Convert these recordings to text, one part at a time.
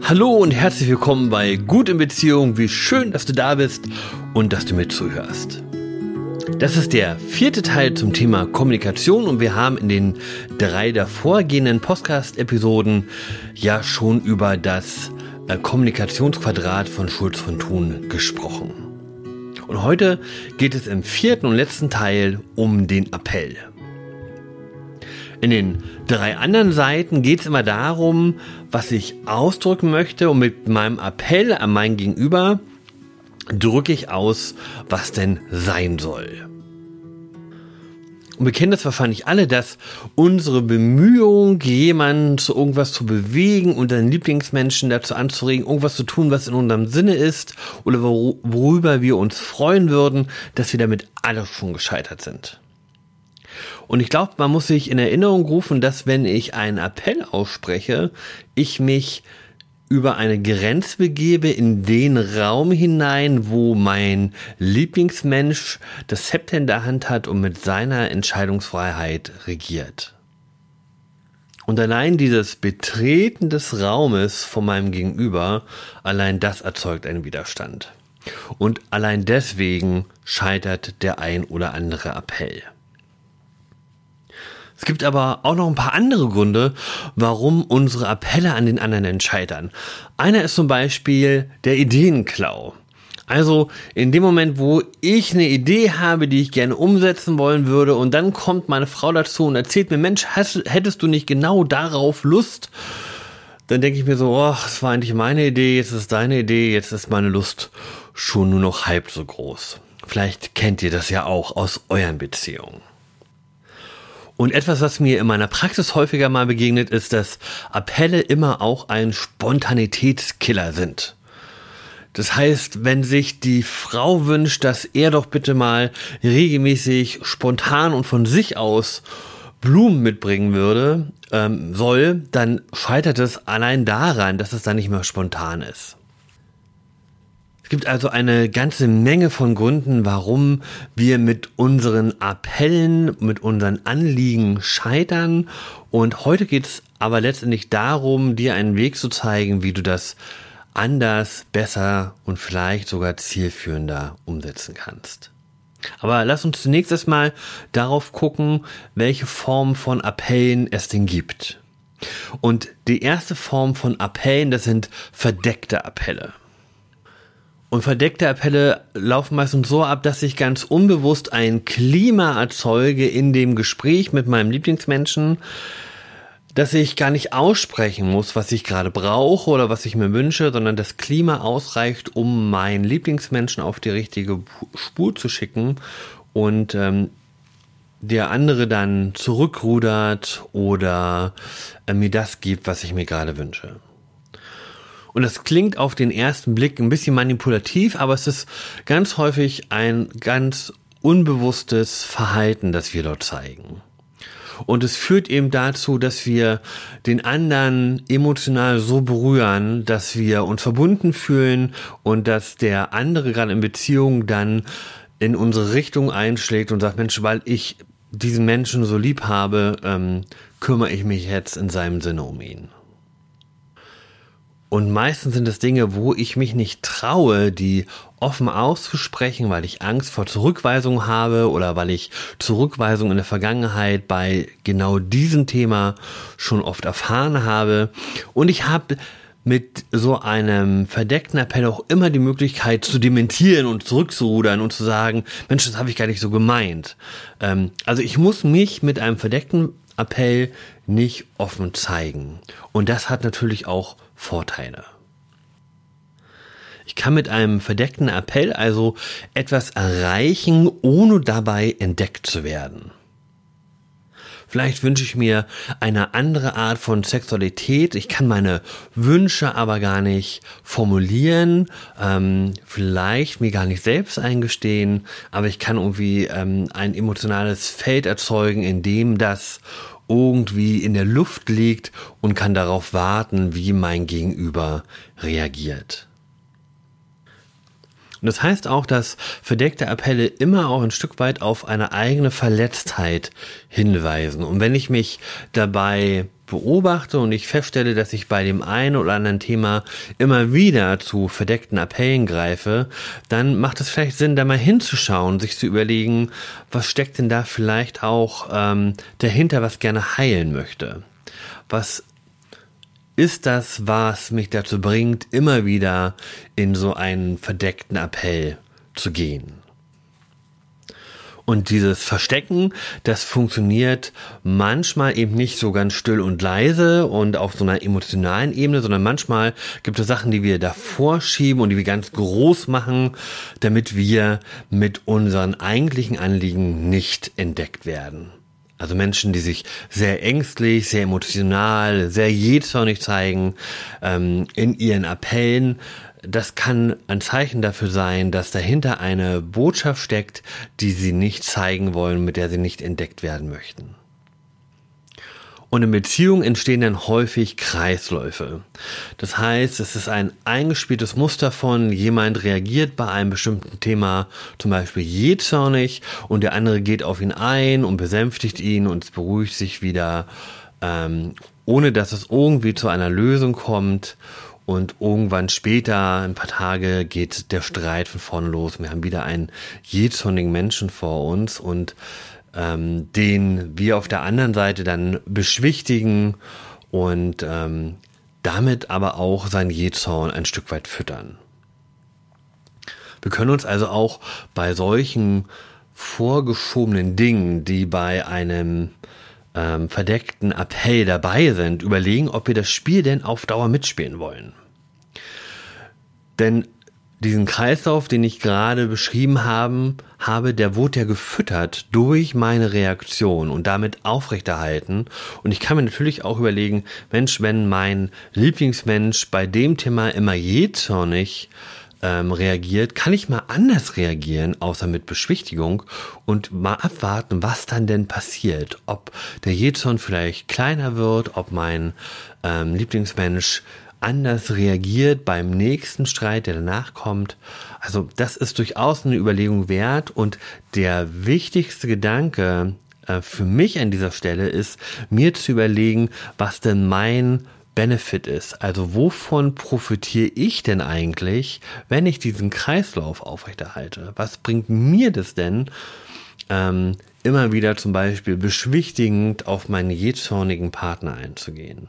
Hallo und herzlich willkommen bei Gut in Beziehung. Wie schön, dass du da bist und dass du mir zuhörst. Das ist der 4. Teil zum Thema Kommunikation und wir haben in den 3 davorgehenden Podcast-Episoden ja schon über das Kommunikationsquadrat von Schulz von Thun gesprochen. Und heute geht es im 4. und letzten Teil um den Appell. In den 3 anderen Seiten geht es immer darum, was ich ausdrücken möchte, und mit meinem Appell an mein Gegenüber drücke ich aus, was denn sein soll. Und wir kennen das wahrscheinlich alle, dass unsere Bemühung, jemanden zu irgendwas zu bewegen, unseren Lieblingsmenschen dazu anzuregen, irgendwas zu tun, was in unserem Sinne ist oder worüber wir uns freuen würden, dass wir damit alle schon gescheitert sind. Und ich glaube, man muss sich in Erinnerung rufen, dass wenn ich einen Appell ausspreche, ich mich über eine Grenze begebe in den Raum hinein, wo mein Lieblingsmensch das Zepter in der Hand hat und mit seiner Entscheidungsfreiheit regiert. Und allein dieses Betreten des Raumes von meinem Gegenüber, allein das erzeugt einen Widerstand. Und allein deswegen scheitert der ein oder andere Appell. Es gibt aber auch noch ein paar andere Gründe, warum unsere Appelle an den anderen scheitern. Einer ist zum Beispiel der Ideenklau. Also in dem Moment, wo ich eine Idee habe, die ich gerne umsetzen wollen würde, und dann kommt meine Frau dazu und erzählt mir, Mensch, hättest du nicht genau darauf Lust? Dann denke ich mir so, das war eigentlich meine Idee, jetzt ist es deine Idee, jetzt ist meine Lust schon nur noch halb so groß. Vielleicht kennt ihr das ja auch aus euren Beziehungen. Und etwas, was mir in meiner Praxis häufiger mal begegnet, ist, dass Appelle immer auch ein Spontanitätskiller sind. Das heißt, wenn sich die Frau wünscht, dass er doch bitte mal regelmäßig spontan und von sich aus Blumen mitbringen soll, dann scheitert es allein daran, dass es dann nicht mehr spontan ist. Es gibt also eine ganze Menge von Gründen, warum wir mit unseren Appellen, mit unseren Anliegen scheitern. Und heute geht es aber letztendlich darum, dir einen Weg zu zeigen, wie du das anders, besser und vielleicht sogar zielführender umsetzen kannst. Aber lass uns zunächst erstmal darauf gucken, welche Form von Appellen es denn gibt. Und die erste Form von Appellen, das sind verdeckte Appelle. Und verdeckte Appelle laufen meistens so ab, dass ich ganz unbewusst ein Klima erzeuge in dem Gespräch mit meinem Lieblingsmenschen, dass ich gar nicht aussprechen muss, was ich gerade brauche oder was ich mir wünsche, sondern das Klima ausreicht, um meinen Lieblingsmenschen auf die richtige Spur zu schicken und der andere dann zurückrudert oder mir das gibt, was ich mir gerade wünsche. Und das klingt auf den ersten Blick ein bisschen manipulativ, aber es ist ganz häufig ein ganz unbewusstes Verhalten, das wir dort zeigen. Und es führt eben dazu, dass wir den anderen emotional so berühren, dass wir uns verbunden fühlen und dass der andere gerade in Beziehung dann in unsere Richtung einschlägt und sagt, Mensch, weil ich diesen Menschen so lieb habe, kümmere ich mich jetzt in seinem Sinne um ihn. Und meistens sind es Dinge, wo ich mich nicht traue, die offen auszusprechen, weil ich Angst vor Zurückweisung habe oder weil ich Zurückweisung in der Vergangenheit bei genau diesem Thema schon oft erfahren habe. Und ich habe mit so einem verdeckten Appell auch immer die Möglichkeit zu dementieren und zurückzurudern und zu sagen, Mensch, das habe ich gar nicht so gemeint. Also ich muss mich mit einem verdeckten Appell nicht offen zeigen. Und das hat natürlich auch Vorteile. Ich kann mit einem verdeckten Appell also etwas erreichen, ohne dabei entdeckt zu werden. Vielleicht wünsche ich mir eine andere Art von Sexualität. Ich kann meine Wünsche aber gar nicht formulieren, vielleicht mir gar nicht selbst eingestehen, aber ich kann irgendwie ein emotionales Feld erzeugen, in dem das irgendwie in der Luft liegt und kann darauf warten, wie mein Gegenüber reagiert. Und das heißt auch, dass verdeckte Appelle immer auch ein Stück weit auf eine eigene Verletztheit hinweisen. Und wenn ich mich dabei beobachte und ich feststelle, dass ich bei dem einen oder anderen Thema immer wieder zu verdeckten Appellen greife, dann macht es vielleicht Sinn, da mal hinzuschauen, sich zu überlegen, was steckt denn da vielleicht auch dahinter, was gerne heilen möchte. Was ist das, was mich dazu bringt, immer wieder in so einen verdeckten Appell zu gehen? Und dieses Verstecken, das funktioniert manchmal eben nicht so ganz still und leise und auf so einer emotionalen Ebene, sondern manchmal gibt es Sachen, die wir davor schieben und die wir ganz groß machen, damit wir mit unseren eigentlichen Anliegen nicht entdeckt werden. Also Menschen, die sich sehr ängstlich, sehr emotional, sehr jähzornig zeigen in ihren Appellen, das kann ein Zeichen dafür sein, dass dahinter eine Botschaft steckt, die sie nicht zeigen wollen, mit der sie nicht entdeckt werden möchten. Und in Beziehungen entstehen dann häufig Kreisläufe. Das heißt, es ist ein eingespieltes Muster von, jemand reagiert bei einem bestimmten Thema zum Beispiel jähzornig und der andere geht auf ihn ein und besänftigt ihn und es beruhigt sich wieder, ohne dass es irgendwie zu einer Lösung kommt. Und irgendwann später, ein paar Tage, geht der Streit von vorne los. Wir haben wieder einen jähzornigen Menschen vor uns und den wir auf der anderen Seite dann beschwichtigen und damit aber auch seinen Jähzorn ein Stück weit füttern. Wir können uns also auch bei solchen vorgeschobenen Dingen, die bei einem verdeckten Appell dabei sind, überlegen, ob wir das Spiel denn auf Dauer mitspielen wollen. Denn diesen Kreislauf, den ich gerade beschrieben habe, der wurde ja gefüttert durch meine Reaktion und damit aufrechterhalten. Und ich kann mir natürlich auch überlegen, Mensch, wenn mein Lieblingsmensch bei dem Thema immer jähzornig reagiert, kann ich mal anders reagieren, außer mit Beschwichtigung und mal abwarten, was dann denn passiert. Ob der Jähzorn vielleicht kleiner wird, ob mein Lieblingsmensch anders reagiert beim nächsten Streit, der danach kommt. Also das ist durchaus eine Überlegung wert und der wichtigste Gedanke für mich an dieser Stelle ist, mir zu überlegen, was denn mein Benefit ist. Also wovon profitiere ich denn eigentlich, wenn ich diesen Kreislauf aufrechterhalte? Was bringt mir das denn, immer wieder zum Beispiel beschwichtigend auf meinen jähzornigen Partner einzugehen?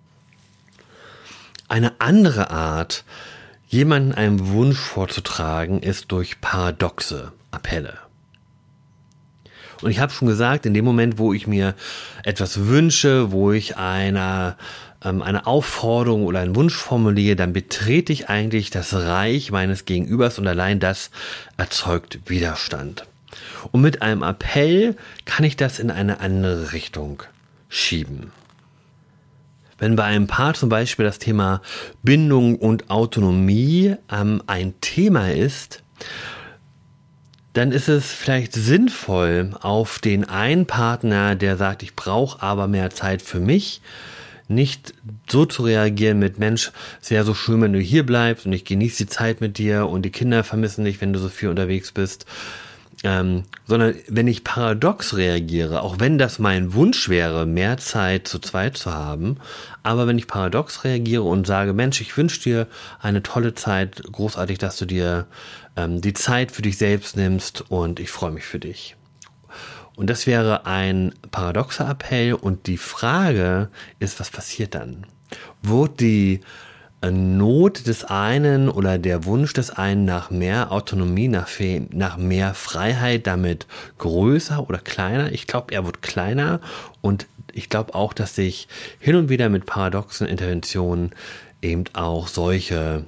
Eine andere Art, jemandem einen Wunsch vorzutragen, ist durch paradoxe Appelle. Und ich habe schon gesagt, in dem Moment, wo ich mir etwas wünsche, wo ich eine Aufforderung oder einen Wunsch formuliere, dann betrete ich eigentlich das Reich meines Gegenübers und allein das erzeugt Widerstand. Und mit einem Appell kann ich das in eine andere Richtung schieben. Wenn bei einem Paar zum Beispiel das Thema Bindung und Autonomie ein Thema ist, dann ist es vielleicht sinnvoll, auf den einen Partner, der sagt, ich brauche aber mehr Zeit für mich, nicht so zu reagieren mit, Mensch, sehr so schön, wenn du hier bleibst und ich genieße die Zeit mit dir und die Kinder vermissen dich, wenn du so viel unterwegs bist, sondern wenn ich paradox reagiere, auch wenn das mein Wunsch wäre, mehr Zeit zu zweit zu haben, aber wenn ich paradox reagiere und sage, Mensch, ich wünsche dir eine tolle Zeit, großartig, dass du dir die Zeit für dich selbst nimmst und ich freue mich für dich. Und das wäre ein paradoxer Appell und die Frage ist, was passiert dann? Wird die Not des einen oder der Wunsch des einen nach mehr Autonomie, nach mehr Freiheit damit größer oder kleiner? Ich glaube, er wird kleiner und ich glaube auch, dass sich hin und wieder mit paradoxen Interventionen eben auch solche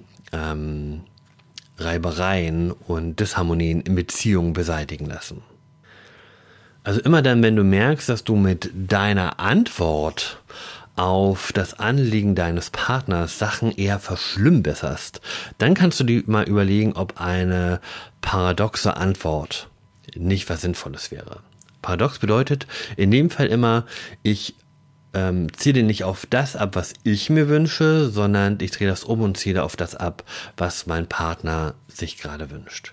Reibereien und Disharmonien in Beziehungen beseitigen lassen. Also immer dann, wenn du merkst, dass du mit deiner Antwort auf das Anliegen deines Partners Sachen eher verschlimmbesserst, dann kannst du dir mal überlegen, ob eine paradoxe Antwort nicht was Sinnvolles wäre. Paradox bedeutet in dem Fall immer, ich ziele nicht auf das ab, was ich mir wünsche, sondern ich drehe das um und ziele auf das ab, was mein Partner sich gerade wünscht.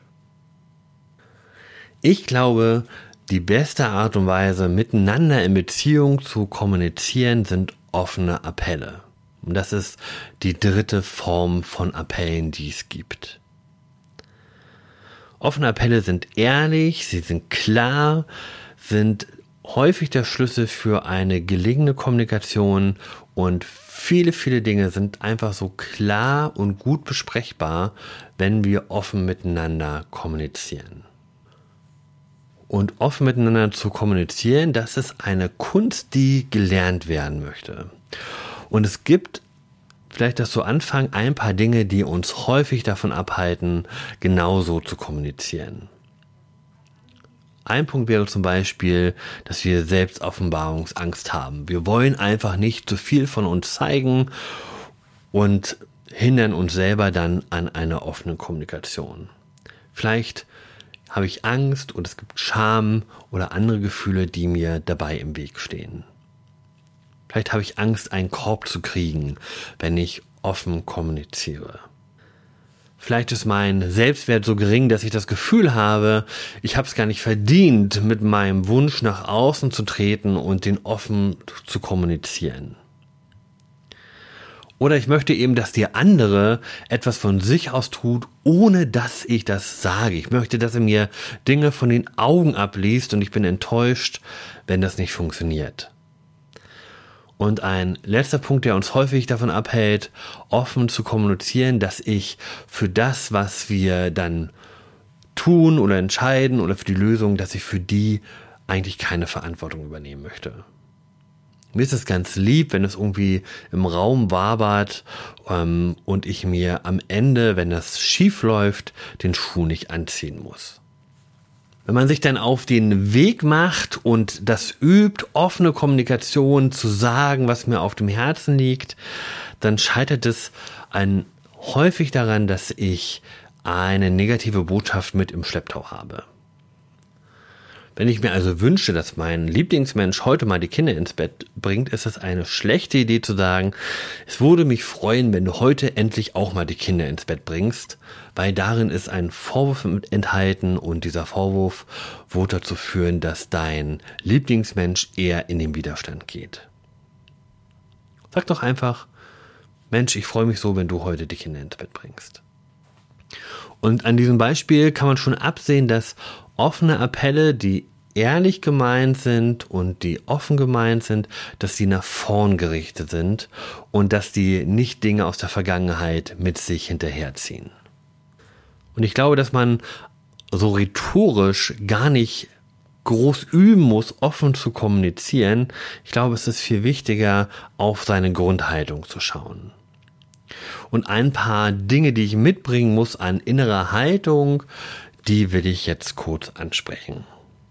Ich glaube, die beste Art und Weise, miteinander in Beziehung zu kommunizieren, sind offene Appelle. Und das ist die dritte Form von Appellen, die es gibt. Offene Appelle sind ehrlich, sie sind klar, sind häufig der Schlüssel für eine gelingende Kommunikation und viele, viele Dinge sind einfach so klar und gut besprechbar, wenn wir offen miteinander kommunizieren. Und offen miteinander zu kommunizieren, das ist eine Kunst, die gelernt werden möchte. Und es gibt, vielleicht das zu Anfang, ein paar Dinge, die uns häufig davon abhalten, genauso zu kommunizieren. Ein Punkt wäre zum Beispiel, dass wir Selbstoffenbarungsangst haben. Wir wollen einfach nicht zu viel von uns zeigen und hindern uns selber dann an einer offenen Kommunikation. Vielleicht habe ich Angst oder es gibt Scham oder andere Gefühle, die mir dabei im Weg stehen. Vielleicht habe ich Angst, einen Korb zu kriegen, wenn ich offen kommuniziere. Vielleicht ist mein Selbstwert so gering, dass ich das Gefühl habe, ich habe es gar nicht verdient, mit meinem Wunsch nach außen zu treten und den offen zu kommunizieren. Oder ich möchte eben, dass der andere etwas von sich aus tut, ohne dass ich das sage. Ich möchte, dass er mir Dinge von den Augen abliest und ich bin enttäuscht, wenn das nicht funktioniert. Und ein letzter Punkt, der uns häufig davon abhält, offen zu kommunizieren, dass ich für das, was wir dann tun oder entscheiden oder für die Lösung, dass ich für die eigentlich keine Verantwortung übernehmen möchte. Mir ist es ganz lieb, wenn es irgendwie im Raum wabert und ich mir am Ende, wenn das schief läuft, den Schuh nicht anziehen muss. Wenn man sich dann auf den Weg macht und das übt, offene Kommunikation zu sagen, was mir auf dem Herzen liegt, dann scheitert es häufig daran, dass ich eine negative Botschaft mit im Schlepptau habe. Wenn ich mir also wünsche, dass mein Lieblingsmensch heute mal die Kinder ins Bett bringt, ist es eine schlechte Idee zu sagen, es würde mich freuen, wenn du heute endlich auch mal die Kinder ins Bett bringst, weil darin ist ein Vorwurf enthalten und dieser Vorwurf wird dazu führen, dass dein Lieblingsmensch eher in den Widerstand geht. Sag doch einfach, Mensch, ich freue mich so, wenn du heute die Kinder ins Bett bringst. Und an diesem Beispiel kann man schon absehen, dass offene Appelle, die ehrlich gemeint sind und die offen gemeint sind, dass die nach vorn gerichtet sind und dass die nicht Dinge aus der Vergangenheit mit sich hinterherziehen. Und ich glaube, dass man so rhetorisch gar nicht groß üben muss, offen zu kommunizieren. Ich glaube, es ist viel wichtiger, auf seine Grundhaltung zu schauen. Und ein paar Dinge, die ich mitbringen muss an innerer Haltung, die will ich jetzt kurz ansprechen.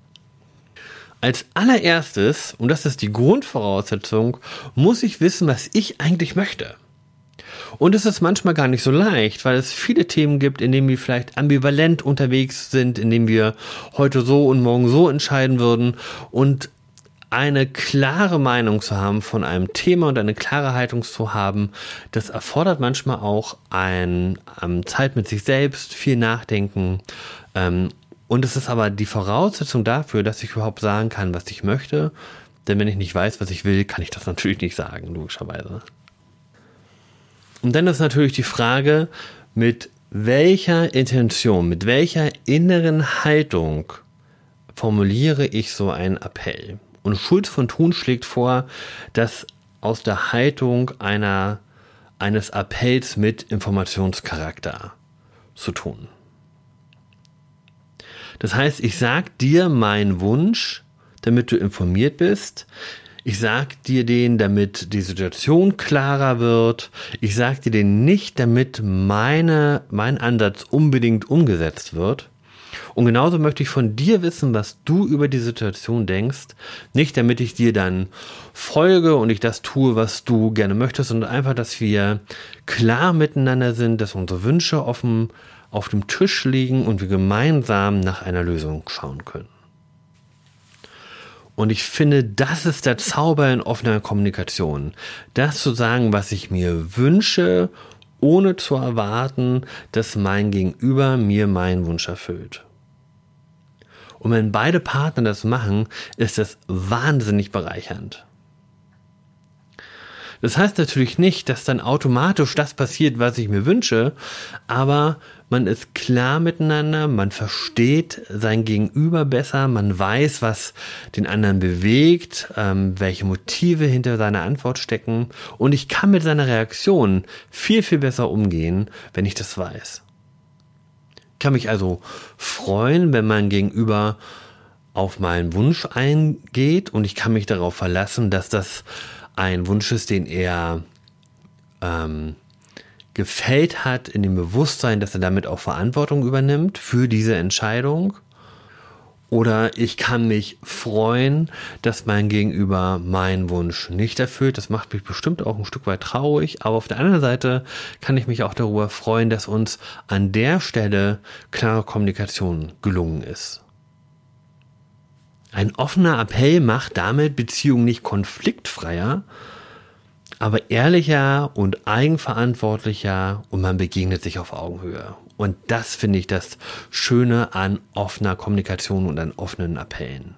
Als allererstes, und das ist die Grundvoraussetzung, muss ich wissen, was ich eigentlich möchte. Und es ist manchmal gar nicht so leicht, weil es viele Themen gibt, in denen wir vielleicht ambivalent unterwegs sind, in denen wir heute so und morgen so entscheiden würden. Und eine klare Meinung zu haben von einem Thema und eine klare Haltung zu haben, das erfordert manchmal auch Zeit mit sich selbst, viel Nachdenken. Und es ist aber die Voraussetzung dafür, dass ich überhaupt sagen kann, was ich möchte. Denn wenn ich nicht weiß, was ich will, kann ich das natürlich nicht sagen, logischerweise. Und dann ist natürlich die Frage, mit welcher Intention, mit welcher inneren Haltung formuliere ich so einen Appell? Und Schulz von Thun schlägt vor, dass aus der Haltung eines Appells mit Informationscharakter zu tun. Das heißt, ich sage dir meinen Wunsch, damit du informiert bist. Ich sage dir den, damit die Situation klarer wird. Ich sage dir den nicht, damit mein Ansatz unbedingt umgesetzt wird. Und genauso möchte ich von dir wissen, was du über die Situation denkst. Nicht, damit ich dir dann folge und ich das tue, was du gerne möchtest, sondern einfach, dass wir klar miteinander sind, dass unsere Wünsche offen auf dem Tisch liegen und wir gemeinsam nach einer Lösung schauen können. Und ich finde, das ist der Zauber in offener Kommunikation. Das zu sagen, was ich mir wünsche, ohne zu erwarten, dass mein Gegenüber mir meinen Wunsch erfüllt. Und wenn beide Partner das machen, ist das wahnsinnig bereichernd. Das heißt natürlich nicht, dass dann automatisch das passiert, was ich mir wünsche, aber man ist klar miteinander, man versteht sein Gegenüber besser, man weiß, was den anderen bewegt, welche Motive hinter seiner Antwort stecken, und ich kann mit seiner Reaktion viel, viel besser umgehen, wenn ich das weiß. Ich kann mich also freuen, wenn mein Gegenüber auf meinen Wunsch eingeht, und ich kann mich darauf verlassen, dass das ein Wunsch ist, den er gefällt hat, in dem Bewusstsein, dass er damit auch Verantwortung übernimmt für diese Entscheidung. Oder ich kann mich freuen, dass mein Gegenüber meinen Wunsch nicht erfüllt. Das macht mich bestimmt auch ein Stück weit traurig. Aber auf der anderen Seite kann ich mich auch darüber freuen, dass uns an der Stelle klare Kommunikation gelungen ist. Ein offener Appell macht damit Beziehungen nicht konfliktfreier, aber ehrlicher und eigenverantwortlicher, und man begegnet sich auf Augenhöhe. Und das finde ich das Schöne an offener Kommunikation und an offenen Appellen.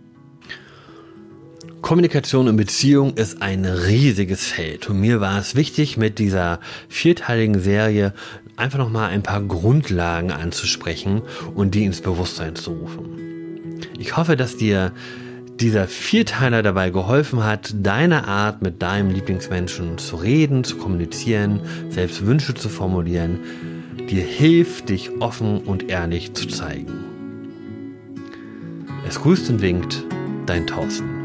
Kommunikation in Beziehung ist ein riesiges Feld. Und mir war es wichtig, mit dieser 4-teiligen Serie einfach nochmal ein paar Grundlagen anzusprechen und die ins Bewusstsein zu rufen. Ich hoffe, dass dir dieser 4-Teiler dabei geholfen hat, deine Art mit deinem Lieblingsmenschen zu reden, zu kommunizieren, selbst Wünsche zu formulieren, dir hilft, dich offen und ehrlich zu zeigen. Es grüßt und winkt, dein Thorsten.